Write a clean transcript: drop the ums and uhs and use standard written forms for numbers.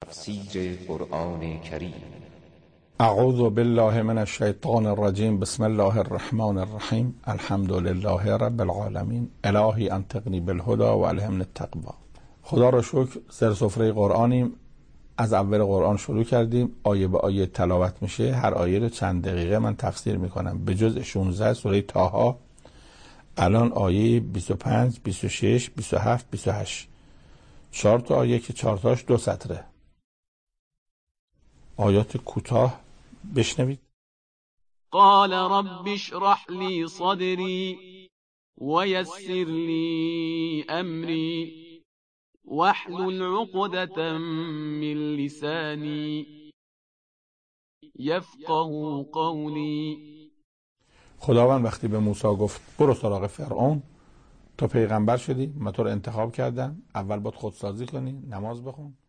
تفسیر قرآن کریم. اعوذ بالله من الشیطان الرجیم. بسم الله الرحمن الرحیم. الحمد لله رب العالمین. الهی انطقنی بالهدی و الهمنی التقوی. خدا را شکر، زیر سفره قرآنیم. از اول قرآن شروع کردیم، آیه به آیه تلاوت میشه. هر آیه رو چند دقیقه من تفسیر میکنم. به جز 16 سوره طه الان آیه 25 26 27 28 4 تا آیه که 4 تاش 2 سطره. آیات کوتاه بشنوید. قال رب اشرح لي صدري ويسر لي أمري واحلل عقدة من لساني يفقه قولي. خداوند وقتی به موسی گفت برو سراغ فرعون، تو پیغمبر شدی، من تو رو انتخاب کردم، اول باید خودسازی کنی، نماز بخون،